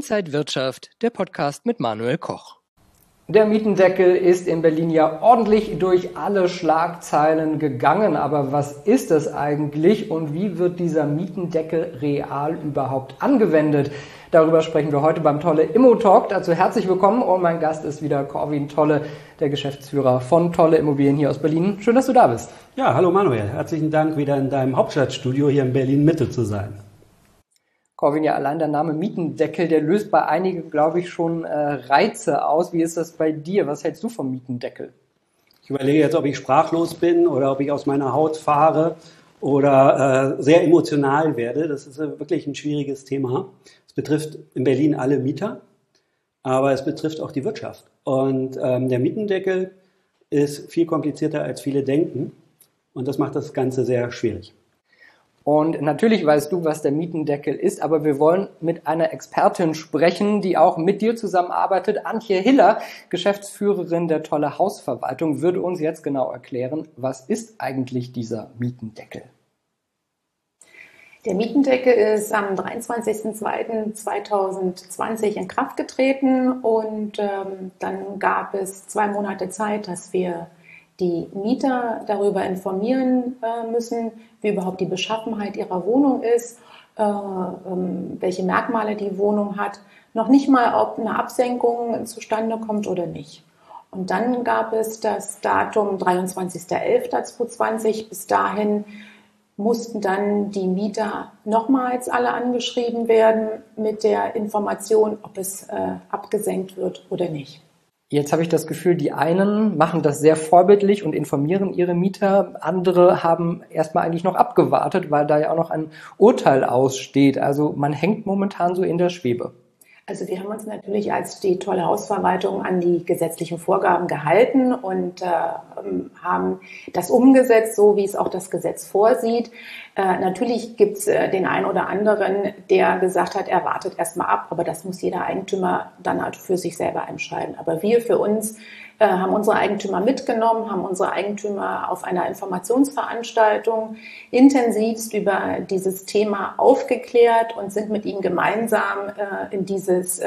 Inside Wirtschaft, der Podcast mit Manuel Koch. Der Mietendeckel ist in Berlin ja ordentlich durch alle Schlagzeilen gegangen. Aber was ist das eigentlich und wie wird dieser Mietendeckel real überhaupt angewendet? Darüber sprechen wir heute beim Tolle Immo-Talk. Dazu herzlich willkommen und mein Gast ist wieder Corwin Tolle, der Geschäftsführer von Tolle Immobilien hier aus Berlin. Schön, dass du da bist. Ja, hallo Manuel. Herzlichen Dank, wieder in deinem Hauptstadtstudio hier in Berlin-Mitte zu sein. Corwin, ja, allein der Name Mietendeckel, der löst bei einigen, glaube ich, schon Reize aus. Wie ist das bei dir? Was hältst du vom Mietendeckel? Ich überlege jetzt, ob ich sprachlos bin oder ob ich aus meiner Haut fahre oder sehr emotional werde. Das ist wirklich ein schwieriges Thema. Es betrifft in Berlin alle Mieter, aber es betrifft auch die Wirtschaft. Und der Mietendeckel ist viel komplizierter, als viele denken. Und das macht das Ganze sehr schwierig. Und natürlich weißt du, was der Mietendeckel ist, aber wir wollen mit einer Expertin sprechen, die auch mit dir zusammenarbeitet. Antje Hiller, Geschäftsführerin der Tolle Hausverwaltung, würde uns jetzt genau erklären, was ist eigentlich dieser Mietendeckel? Der Mietendeckel ist am 23.02.2020 in Kraft getreten und dann gab es 2 Monate Zeit, dass wir die Mieter darüber informieren müssen, wie überhaupt die Beschaffenheit ihrer Wohnung ist, welche Merkmale die Wohnung hat, noch nicht mal, ob eine Absenkung zustande kommt oder nicht. Und dann gab es das Datum 23.11.2020. Bis dahin mussten dann die Mieter nochmals alle angeschrieben werden mit der Information, ob es abgesenkt wird oder nicht. Jetzt habe ich das Gefühl, die einen machen das sehr vorbildlich und informieren ihre Mieter. Andere haben erstmal eigentlich noch abgewartet, weil da ja auch noch ein Urteil aussteht. Also man hängt momentan so in der Schwebe. Also wir haben uns natürlich als die Tolle Hausverwaltung an die gesetzlichen Vorgaben gehalten und haben das umgesetzt, so wie es auch das Gesetz vorsieht. Natürlich gibt es den einen oder anderen, der gesagt hat, er wartet erstmal ab, aber das muss jeder Eigentümer dann halt für sich selber entscheiden. Aber wir für uns haben unsere Eigentümer mitgenommen, haben unsere Eigentümer auf einer Informationsveranstaltung intensivst über dieses Thema aufgeklärt und sind mit ihnen gemeinsam in dieses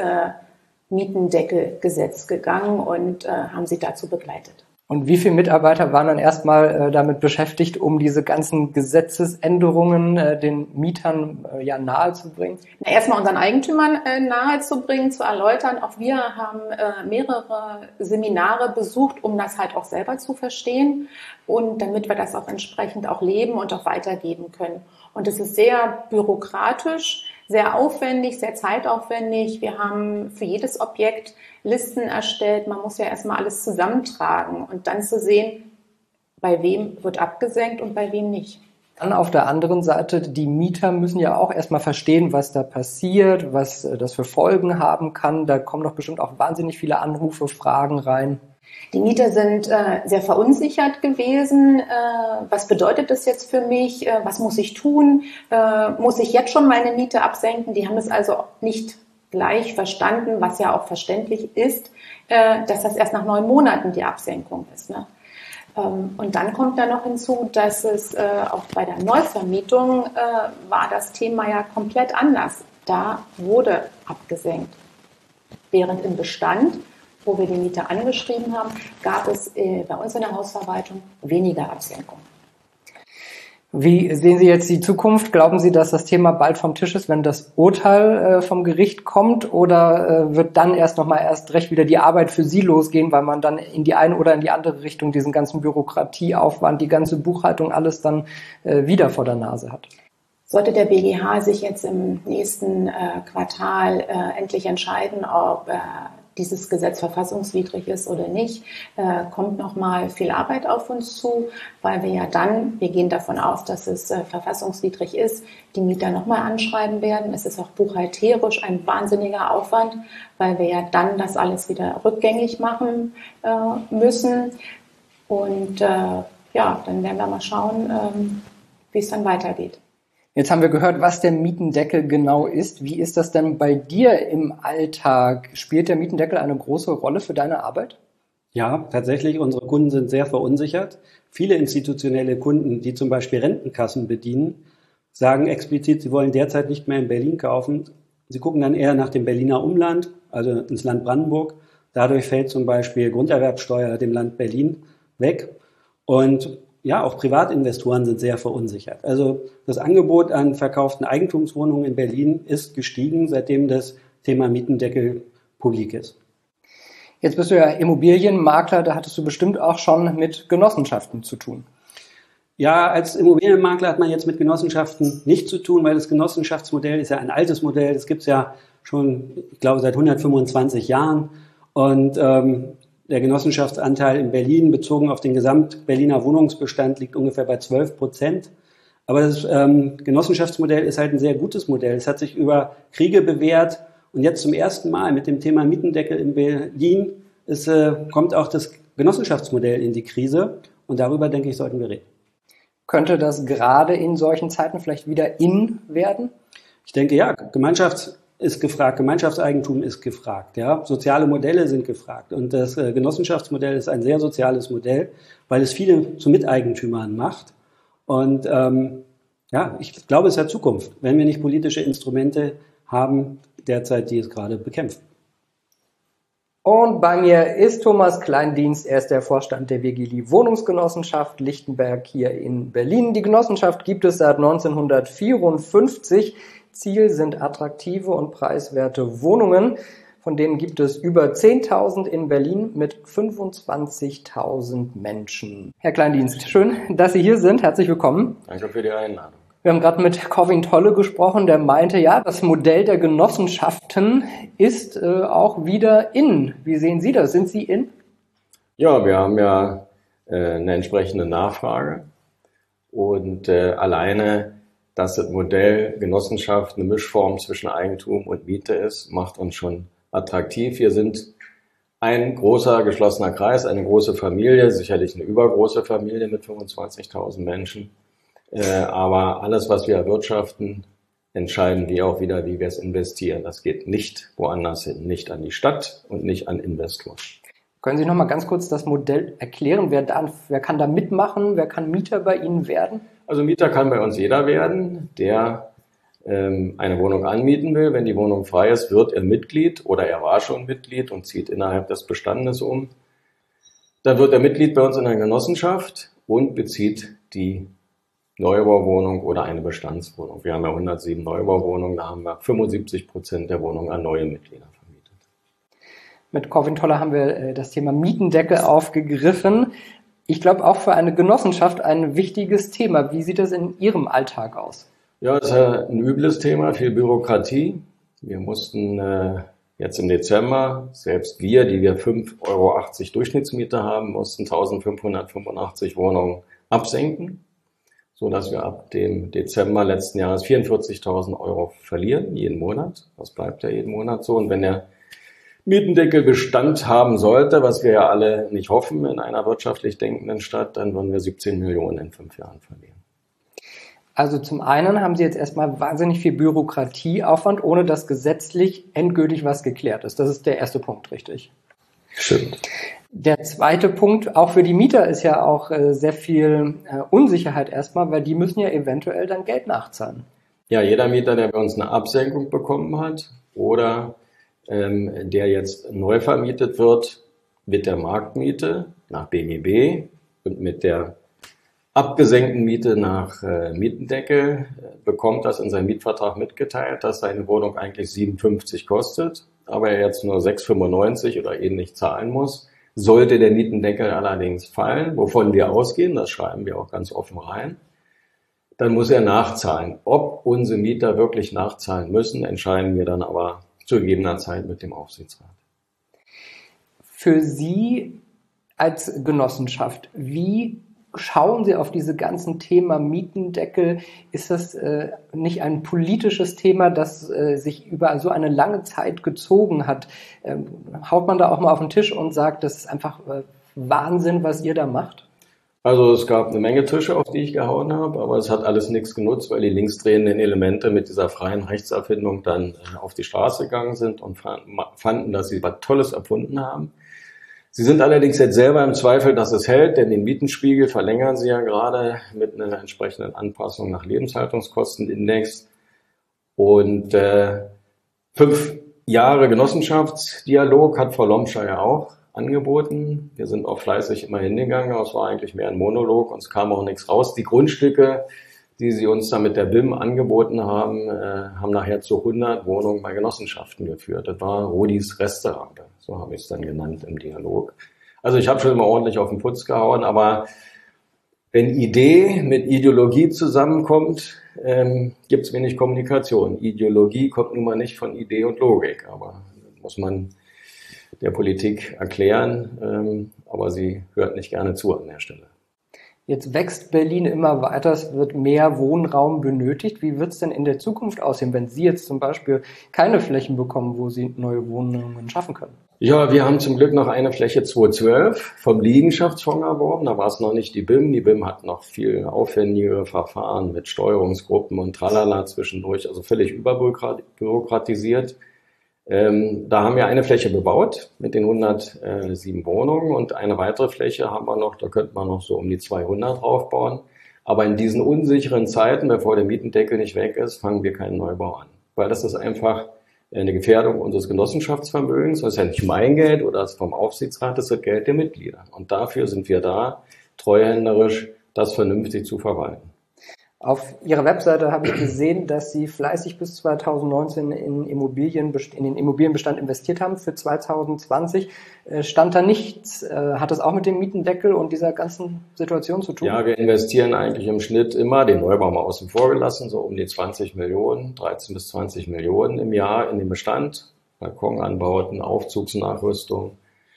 Mietendeckelgesetz gegangen und haben sie dazu begleitet. Und wie viele Mitarbeiter waren dann erstmal damit beschäftigt, um diese ganzen Gesetzesänderungen den Mietern nahezubringen? Erstmal unseren Eigentümern nahezubringen, zu erläutern. Auch wir haben mehrere Seminare besucht, um das halt auch selber zu verstehen und damit wir das auch entsprechend auch leben und auch weitergeben können. Und es ist sehr bürokratisch, sehr aufwendig, sehr zeitaufwendig. Wir haben für jedes Objekt Listen erstellt. Man muss ja erstmal alles zusammentragen und dann zu sehen, bei wem wird abgesenkt und bei wem nicht. Dann auf der anderen Seite, die Mieter müssen ja auch erstmal verstehen, was da passiert, was das für Folgen haben kann. Da kommen doch bestimmt auch wahnsinnig viele Anrufe, Fragen rein. Die Mieter sind sehr verunsichert gewesen. Was bedeutet das jetzt für mich? Was muss ich tun? Muss ich jetzt schon meine Miete absenken? Die haben es also nicht gleich verstanden, was ja auch verständlich ist, dass das erst nach 9 Monaten die Absenkung ist. Ne? Und dann kommt da noch hinzu, dass es auch bei der Neuvermietung war das Thema ja komplett anders. Da wurde abgesenkt. Während im Bestand, wo wir die Mieter angeschrieben haben, gab es bei uns in der Hausverwaltung weniger Absenkung. Wie sehen Sie jetzt die Zukunft? Glauben Sie, dass das Thema bald vom Tisch ist, wenn das Urteil vom Gericht kommt? Oder wird dann erst recht wieder die Arbeit für Sie losgehen, weil man dann in die eine oder in die andere Richtung diesen ganzen Bürokratieaufwand, die ganze Buchhaltung, alles dann wieder vor der Nase hat? Sollte der BGH sich jetzt im nächsten Quartal endlich entscheiden, ob dieses Gesetz verfassungswidrig ist oder nicht, kommt nochmal viel Arbeit auf uns zu, weil wir gehen davon aus, dass es verfassungswidrig ist, die Mieter nochmal anschreiben werden. Es ist auch buchhalterisch ein wahnsinniger Aufwand, weil wir ja dann das alles wieder rückgängig machen müssen. Und dann werden wir mal schauen, wie es dann weitergeht. Jetzt haben wir gehört, was der Mietendeckel genau ist. Wie ist das denn bei dir im Alltag? Spielt der Mietendeckel eine große Rolle für deine Arbeit? Ja, tatsächlich. Unsere Kunden sind sehr verunsichert. Viele institutionelle Kunden, die zum Beispiel Rentenkassen bedienen, sagen explizit, sie wollen derzeit nicht mehr in Berlin kaufen, Sie gucken dann eher nach dem Berliner Umland, also ins Land Brandenburg. Dadurch fällt zum Beispiel Grunderwerbsteuer dem Land Berlin weg. Und ja, auch Privatinvestoren sind sehr verunsichert. Also das Angebot an verkauften Eigentumswohnungen in Berlin ist gestiegen, seitdem das Thema Mietendeckel publik ist. Jetzt bist du ja Immobilienmakler, da hattest du bestimmt auch schon mit Genossenschaften zu tun. Ja, als Immobilienmakler hat man jetzt mit Genossenschaften nichts zu tun, weil das Genossenschaftsmodell ist ja ein altes Modell. Das gibt es ja schon, ich glaube, seit 125 Jahren. Und der Genossenschaftsanteil in Berlin bezogen auf den Gesamt-Berliner Wohnungsbestand liegt ungefähr bei 12%. Aber das Genossenschaftsmodell ist halt ein sehr gutes Modell. Es hat sich über Kriege bewährt. Und jetzt zum ersten Mal mit dem Thema Mietendeckel in Berlin kommt auch das Genossenschaftsmodell in die Krise. Und darüber, denke ich, sollten wir reden. Könnte das gerade in solchen Zeiten vielleicht wieder in werden? Ich denke, ja, Gemeinschaft ist gefragt, Gemeinschaftseigentum ist gefragt, ja, soziale Modelle sind gefragt. Und das Genossenschaftsmodell ist ein sehr soziales Modell, weil es viele zu Miteigentümern macht. Und ja, ich glaube, es hat Zukunft, wenn wir nicht politische Instrumente haben, derzeit, die es gerade bekämpfen. Und bei mir ist Thomas Kleindienst, er ist der Vorstand der Virgili Wohnungsgenossenschaft Lichtenberg hier in Berlin. Die Genossenschaft gibt es seit 1954. Ziel sind attraktive und preiswerte Wohnungen. Von denen gibt es über 10.000 in Berlin mit 25.000 Menschen. Herr Kleindienst, schön, dass Sie hier sind. Herzlich willkommen. Danke für die Einladung. Wir haben gerade mit Corwin Tolle gesprochen, der meinte, ja, das Modell der Genossenschaften ist auch wieder in. Wie sehen Sie das? Sind Sie in? Ja, wir haben ja eine entsprechende Nachfrage und alleine, dass das Modell Genossenschaft eine Mischform zwischen Eigentum und Miete ist, macht uns schon attraktiv. Wir sind ein großer geschlossener Kreis, eine große Familie, sicherlich eine übergroße Familie mit 25.000 Menschen. Aber alles, was wir erwirtschaften, entscheiden wir auch wieder, wie wir es investieren. Das geht nicht woanders hin, nicht an die Stadt und nicht an Investoren. Können Sie noch mal ganz kurz das Modell erklären? Wer kann da mitmachen? Wer kann Mieter bei Ihnen werden? Also Mieter kann bei uns jeder werden, der eine Wohnung anmieten will. Wenn die Wohnung frei ist, wird er Mitglied oder er war schon Mitglied und zieht innerhalb des Bestandes um. Dann wird er Mitglied bei uns in der Genossenschaft und bezieht die Neubauwohnung oder eine Bestandswohnung. Wir haben ja 107 Neubauwohnungen, da haben wir 75% der Wohnungen an neue Mitglieder vermietet. Mit Corwin Tolle haben wir das Thema Mietendeckel aufgegriffen. Ich glaube auch für eine Genossenschaft ein wichtiges Thema. Wie sieht das in Ihrem Alltag aus? Ja, das ist ein übles Thema, viel Bürokratie. Wir mussten jetzt im Dezember, selbst wir, die wir 5,80 Euro Durchschnittsmiete haben, mussten 1585 Wohnungen absenken, sodass wir ab dem Dezember letzten Jahres 44.000 Euro verlieren, jeden Monat. Das bleibt ja jeden Monat so. Und wenn der Mietendeckel Bestand haben sollte, was wir ja alle nicht hoffen in einer wirtschaftlich denkenden Stadt, dann würden wir 17 Millionen in 5 Jahren verlieren. Also zum einen haben Sie jetzt erstmal wahnsinnig viel Bürokratieaufwand, ohne dass gesetzlich endgültig was geklärt ist. Das ist der erste Punkt, richtig? Stimmt. Der zweite Punkt, auch für die Mieter ist ja auch sehr viel Unsicherheit erstmal, weil die müssen ja eventuell dann Geld nachzahlen. Ja, jeder Mieter, der bei uns eine Absenkung bekommen hat oder der jetzt neu vermietet wird mit der Marktmiete nach BGB und mit der abgesenkten Miete nach Mietendeckel, bekommt das in seinem Mietvertrag mitgeteilt, dass seine Wohnung eigentlich 7,50 kostet, aber er jetzt nur 6,95 oder ähnlich zahlen muss. Sollte der Mietendeckel allerdings fallen, wovon wir ausgehen, das schreiben wir auch ganz offen rein, dann muss er nachzahlen. Ob unsere Mieter wirklich nachzahlen müssen, entscheiden wir dann aber zu gegebener Zeit mit dem Aufsichtsrat. Für Sie als Genossenschaft, wie schauen Sie auf diese ganzen Thema Mietendeckel? Ist das nicht ein politisches Thema, das sich über so eine lange Zeit gezogen hat? Haut man da auch mal auf den Tisch und sagt, das ist einfach Wahnsinn, was ihr da macht? Also es gab eine Menge Tische, auf die ich gehauen habe, aber es hat alles nichts genutzt, weil die linksdrehenden Elemente mit dieser freien Rechtserfindung dann auf die Straße gegangen sind und fanden, dass sie was Tolles erfunden haben. Sie sind allerdings jetzt selber im Zweifel, dass es hält, denn den Mietenspiegel verlängern sie ja gerade mit einer entsprechenden Anpassung nach Lebenshaltungskostenindex. Und 5 Jahre Genossenschaftsdialog hat Frau Lomscher ja auch angeboten. Wir sind auch fleißig immer hingegangen, aber es war eigentlich mehr ein Monolog und es kam auch nichts raus. Die Grundstücke, die sie uns da mit der BIM angeboten haben, haben nachher zu 100 Wohnungen bei Genossenschaften geführt. Das war Rodis Restaurant, so habe ich es dann genannt im Dialog. Also ich habe schon immer ordentlich auf den Putz gehauen, aber wenn Idee mit Ideologie zusammenkommt, gibt es wenig Kommunikation. Ideologie kommt nun mal nicht von Idee und Logik, aber muss man der Politik erklären, aber sie hört nicht gerne zu an der Stelle. Jetzt wächst Berlin immer weiter, es wird mehr Wohnraum benötigt. Wie wird es denn in der Zukunft aussehen, wenn Sie jetzt zum Beispiel keine Flächen bekommen, wo Sie neue Wohnungen schaffen können? Ja, wir haben zum Glück noch eine Fläche 212 vom Liegenschaftsfonds erworben. Da war es noch nicht die BIM. Die BIM hat noch viel aufwendigere Verfahren mit Steuerungsgruppen und Tralala zwischendurch, also völlig überbürokratisiert. Da haben wir eine Fläche bebaut mit den 107 Wohnungen und eine weitere Fläche haben wir noch, da könnte man noch so um die 200 draufbauen. Aber in diesen unsicheren Zeiten, bevor der Mietendeckel nicht weg ist, fangen wir keinen Neubau an. Weil das ist einfach eine Gefährdung unseres Genossenschaftsvermögens. Das ist ja nicht mein Geld oder das vom Aufsichtsrat, das ist das Geld der Mitglieder. Und dafür sind wir da, treuhänderisch das vernünftig zu verwalten. Auf Ihrer Webseite habe ich gesehen, dass Sie fleißig bis 2019 in den Immobilienbestand investiert haben. Für 2020 stand da nichts. Hat das auch mit dem Mietendeckel und dieser ganzen Situation zu tun? Ja, wir investieren eigentlich im Schnitt immer, den Neubau mal außen vor gelassen, so um die 20 Millionen, 13 bis 20 Millionen im Jahr in den Bestand. Balkonanbauten, Aufzugsnachrüstung.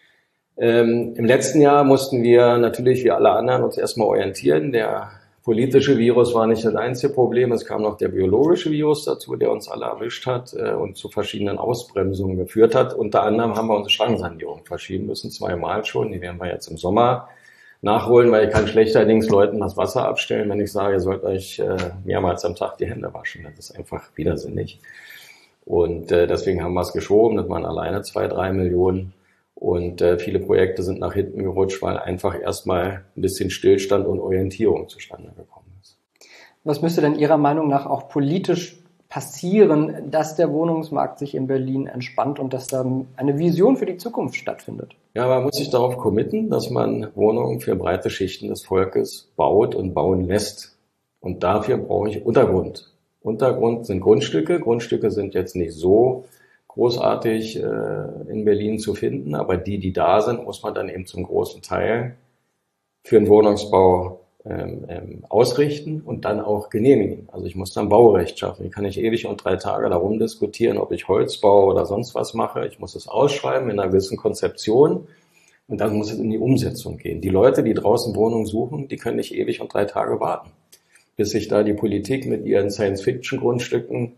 Im letzten Jahr mussten wir natürlich wie alle anderen uns erstmal orientieren. Der politische Virus war nicht das einzige Problem, es kam noch der biologische Virus dazu, der uns alle erwischt hat und zu verschiedenen Ausbremsungen geführt hat. Unter anderem haben wir unsere Schrankensanierung verschieben müssen, 2-mal schon. Die werden wir jetzt im Sommer nachholen, weil ich kann schlechterdings Leuten das Wasser abstellen, wenn ich sage, ihr sollt euch mehrmals am Tag die Hände waschen. Das ist einfach widersinnig. Und deswegen haben wir es geschoben, das waren alleine 2-3 Millionen. Und viele Projekte sind nach hinten gerutscht, weil einfach erstmal ein bisschen Stillstand und Orientierung zustande gekommen ist. Was müsste denn Ihrer Meinung nach auch politisch passieren, dass der Wohnungsmarkt sich in Berlin entspannt und dass da eine Vision für die Zukunft stattfindet? Ja, man muss sich darauf committen, dass man Wohnungen für breite Schichten des Volkes baut und bauen lässt. Und dafür brauche ich Untergrund. Untergrund sind Grundstücke. Grundstücke sind jetzt nicht so großartig in Berlin zu finden, aber die da sind, muss man dann eben zum großen Teil für den Wohnungsbau ausrichten und dann auch genehmigen. Also ich muss dann Baurecht schaffen. Ich kann nicht ewig und 3 Tage darum diskutieren, ob ich Holz baue oder sonst was mache. Ich muss es ausschreiben in einer gewissen Konzeption und dann muss es in die Umsetzung gehen. Die Leute, die draußen Wohnungen suchen, die können nicht ewig und 3 Tage warten, bis sich da die Politik mit ihren Science-Fiction-Grundstücken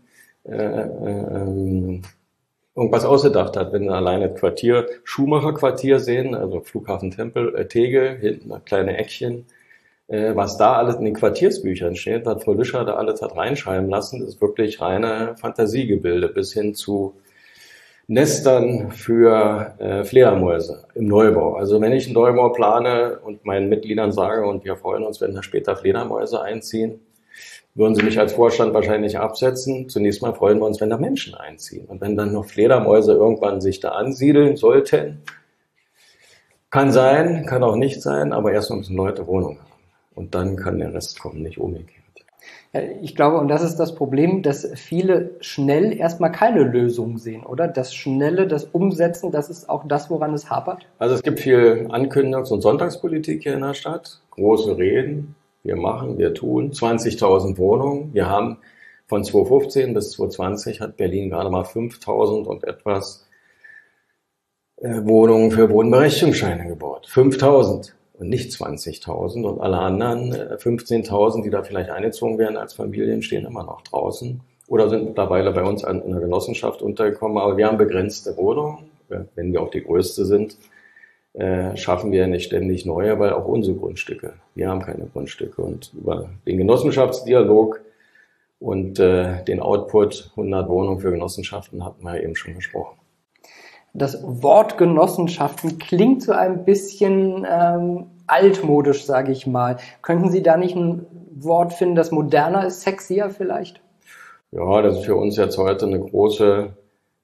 irgendwas ausgedacht hat. Wenn wir alleine das Quartier, Schumacher-Quartier sehen, also Flughafen Tegel, hinten das kleine Eckchen, was da alles in den Quartiersbüchern steht, was Frau Lüscher da alles hat reinschreiben lassen, ist wirklich reine Fantasiegebilde bis hin zu Nestern für Fledermäuse im Neubau. Also wenn ich einen Neubau plane und meinen Mitgliedern sage, und wir freuen uns, wenn da später Fledermäuse einziehen, würden sie mich als Vorstand wahrscheinlich absetzen. Zunächst mal freuen wir uns, wenn da Menschen einziehen. Und wenn dann noch Fledermäuse irgendwann sich da ansiedeln sollten, kann sein, kann auch nicht sein, aber erstmal müssen Leute Wohnungen haben. Und dann kann der Rest kommen, nicht umgekehrt. Ich glaube, und das ist das Problem, dass viele schnell erstmal keine Lösung sehen, oder? Das Schnelle, das Umsetzen, das ist auch das, woran es hapert? Also es gibt viel Ankündigungs- und Sonntagspolitik hier in der Stadt. Große Reden. Wir machen, wir tun 20.000 Wohnungen. Wir haben von 2015 bis 2020 hat Berlin gerade mal 5.000 und etwas Wohnungen für Wohnberechtigungsscheine gebaut. 5.000 und nicht 20.000. Und alle anderen 15.000, die da vielleicht eingezogen werden als Familien, stehen immer noch draußen oder sind mittlerweile bei uns in der Genossenschaft untergekommen. Aber wir haben begrenzte Wohnungen. Wenn wir auch die größte sind, schaffen wir nicht ständig neue, weil auch unsere Grundstücke, wir haben keine Grundstücke. Und über den Genossenschaftsdialog und den Output 100 Wohnungen für Genossenschaften hatten wir eben schon gesprochen. Das Wort Genossenschaften klingt so ein bisschen altmodisch, sage ich mal. Könnten Sie da nicht ein Wort finden, das moderner ist, sexier vielleicht? Ja, das ist für uns jetzt heute eine große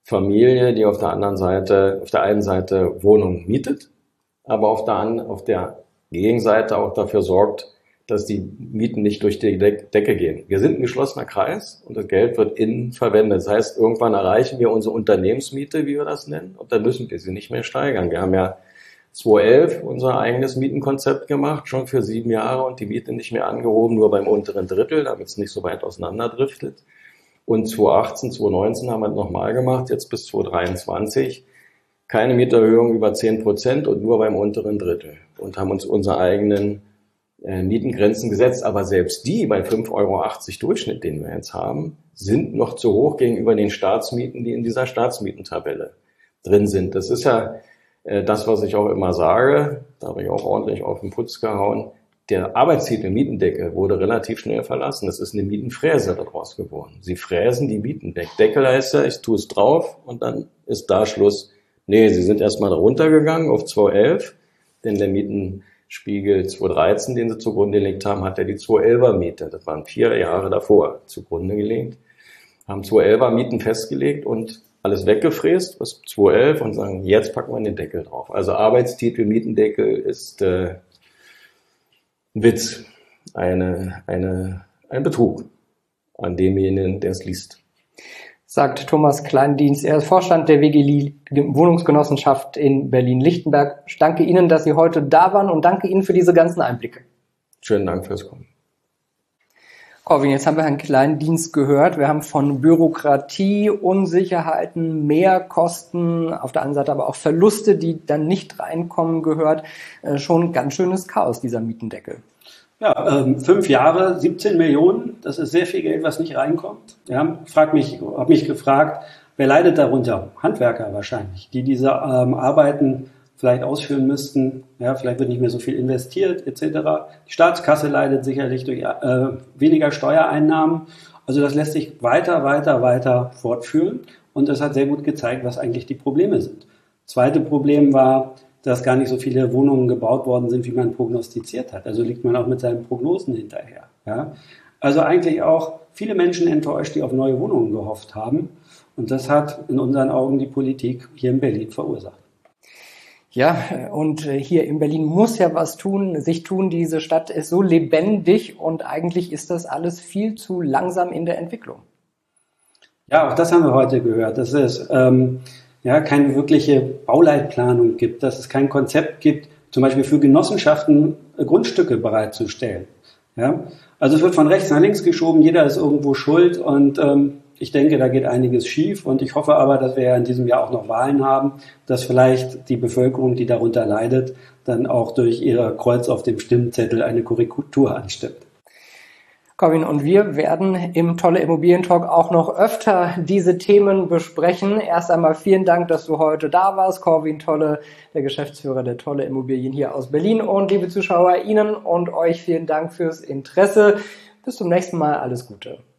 Familie, die auf der einen Seite Wohnungen mietet, aber auf der Gegenseite auch dafür sorgt, dass die Mieten nicht durch die Decke gehen. Wir sind ein geschlossener Kreis und das Geld wird innen verwendet. Das heißt, irgendwann erreichen wir unsere Unternehmensmiete, wie wir das nennen, und dann müssen wir sie nicht mehr steigern. Wir haben ja 2011 unser eigenes Mietenkonzept gemacht, schon für 7 Jahre, und die Miete nicht mehr angehoben, nur beim unteren Drittel, damit es nicht so weit auseinanderdriftet. Und 2018, 2019 haben wir es nochmal gemacht, jetzt bis 2023. Keine Mieterhöhung über 10% und nur beim unteren Drittel. Und haben uns unsere eigenen Mietengrenzen gesetzt. Aber selbst die bei 5,80 € Durchschnitt, den wir jetzt haben, sind noch zu hoch gegenüber den Staatsmieten, die in dieser Staatsmietentabelle drin sind. Das ist ja das, was ich auch immer sage. Da habe ich auch ordentlich auf den Putz gehauen. Der Arbeitstitel Mietendeckel wurde relativ schnell verlassen. Das ist eine Mietenfräse daraus geworden. Sie fräsen die Mieten weg. Deckel heißt ja, ich tue es drauf und dann ist da Schluss. Nee, sie sind erstmal runtergegangen auf 2011, denn der Mietenspiegel 2013, den sie zugrunde gelegt haben, hat ja die 2011er Miete. Das waren 4 Jahre davor zugrunde gelegt. Haben 2011er Mieten festgelegt und alles weggefräst bis 2011 und sagen, jetzt packen wir den Deckel drauf. Also Arbeitstitel Mietendeckel ist ein Witz, ein Betrug an demjenigen, der es liest. Sagt Thomas Kleindienst. Er ist Vorstand der WG Wohnungsgenossenschaft in Berlin-Lichtenberg. Ich danke Ihnen, dass Sie heute da waren und danke Ihnen für diese ganzen Einblicke. Schönen Dank fürs Kommen. Corwin, jetzt haben wir Herrn Kleindienst gehört. Wir haben von Bürokratie, Unsicherheiten, Mehrkosten, auf der anderen Seite aber auch Verluste, die dann nicht reinkommen, gehört. Schon ganz schönes Chaos, dieser Mietendeckel. Ja, 5 Jahre, 17 Millionen, das ist sehr viel Geld, was nicht reinkommt. Ja, habe mich gefragt, wer leidet darunter? Handwerker wahrscheinlich, die diese Arbeiten vielleicht ausführen müssten. Ja, vielleicht wird nicht mehr so viel investiert etc. Die Staatskasse leidet sicherlich durch weniger Steuereinnahmen. Also das lässt sich weiter fortführen und das hat sehr gut gezeigt, was eigentlich die Probleme sind. Zweite Problem war, dass gar nicht so viele Wohnungen gebaut worden sind, wie man prognostiziert hat. Also liegt man auch mit seinen Prognosen hinterher. Ja? Also eigentlich auch viele Menschen enttäuscht, die auf neue Wohnungen gehofft haben. Und das hat in unseren Augen die Politik hier in Berlin verursacht. Ja, und hier in Berlin muss ja was sich tun. Diese Stadt ist so lebendig und eigentlich ist das alles viel zu langsam in der Entwicklung. Ja, auch das haben wir heute gehört. Das ist keine wirkliche Bauleitplanung gibt, dass es kein Konzept gibt, zum Beispiel für Genossenschaften Grundstücke bereitzustellen. Ja? Also es wird von rechts nach links geschoben, jeder ist irgendwo schuld und ich denke, da geht einiges schief und ich hoffe aber, dass wir ja in diesem Jahr auch noch Wahlen haben, dass vielleicht die Bevölkerung, die darunter leidet, dann auch durch ihr Kreuz auf dem Stimmzettel eine Korrektur anstimmt. Corwin, und wir werden im Tolle Immobilien Talk auch noch öfter diese Themen besprechen. Erst einmal vielen Dank, dass du heute da warst. Corwin Tolle, der Geschäftsführer der Tolle Immobilien hier aus Berlin. Und liebe Zuschauer, Ihnen und euch vielen Dank fürs Interesse. Bis zum nächsten Mal. Alles Gute.